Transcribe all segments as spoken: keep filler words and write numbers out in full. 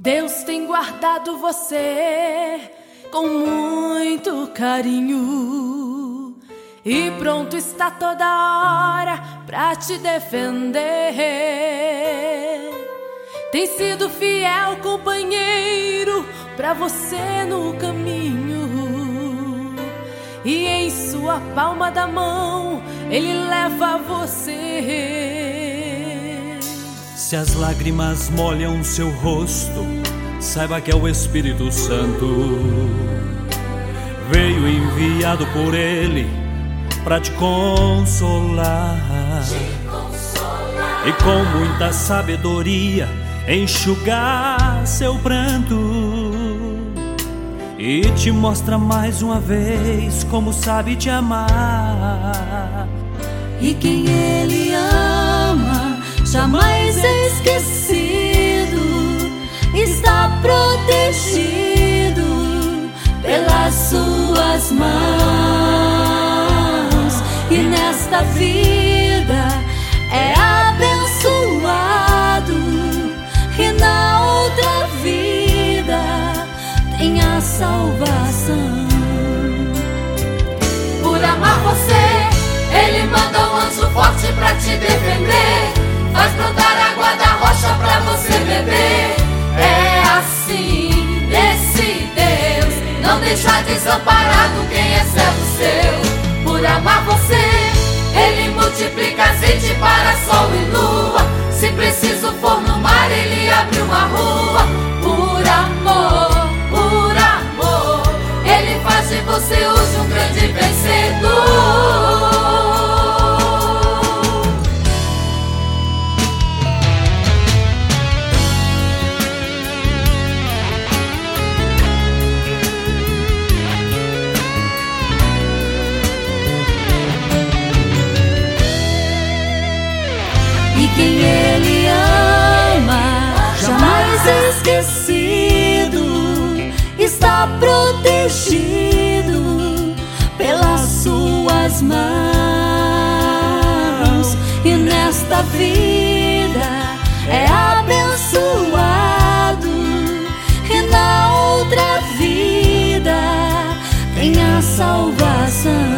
Deus tem guardado você com muito carinho e pronto está toda hora pra te defender. Tem sido fiel companheiro pra você no caminho, e em sua palma da mão Ele leva você. Se as lágrimas molham seu rosto, saiba que é o Espírito Santo. Veio enviado por Ele pra te consolar, te consolar. E com muita sabedoria enxugar seu pranto, e te mostra mais uma vez como sabe te amar. E quem Ele ama jamais é esquecido, está protegido pelas suas mãos, e nesta vida é abençoado, e na outra vida tem a salvação. Por amar você, Ele manda um anjo forte pra te defender, faz brotar água da rocha pra você beber. É assim, desse Deus, não deixa desamparado quem é servo seu. Por amar você, Ele multiplica azeite para sol e lua. Se preciso for no mar, Ele abre uma rua. Por amor, por amor, Ele faz de você hoje um grande vencedor. E quem Ele ama jamais é esquecido, está protegido pelas suas mãos, e nesta vida é abençoado, e na outra vida tem a salvação.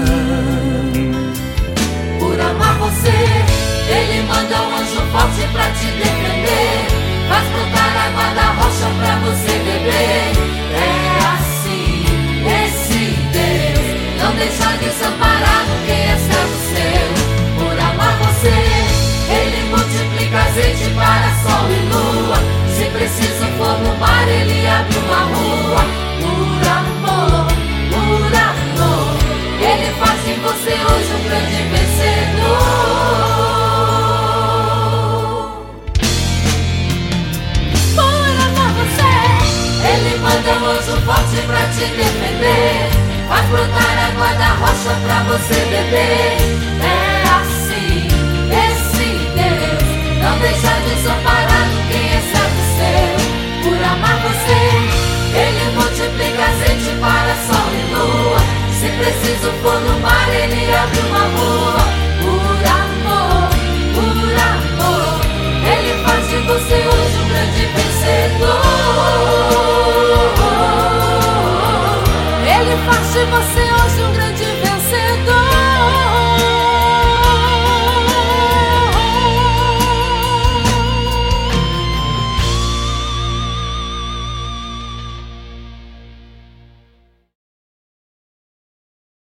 Por amar você, Ele manda um anjo forte pra te defender, faz brotar água da rocha pra você beber. É assim, esse Deus, não deixa desamparado quem é servo seu. Por amar você, Ele multiplica azeite para sol e lua. Se preciso for no mar, Ele abre uma rua. Por amor, por amor, Ele faz de você hoje um grande vencedor. Ele manda um anjo forte pra te defender, faz brotar água da rocha pra você beber.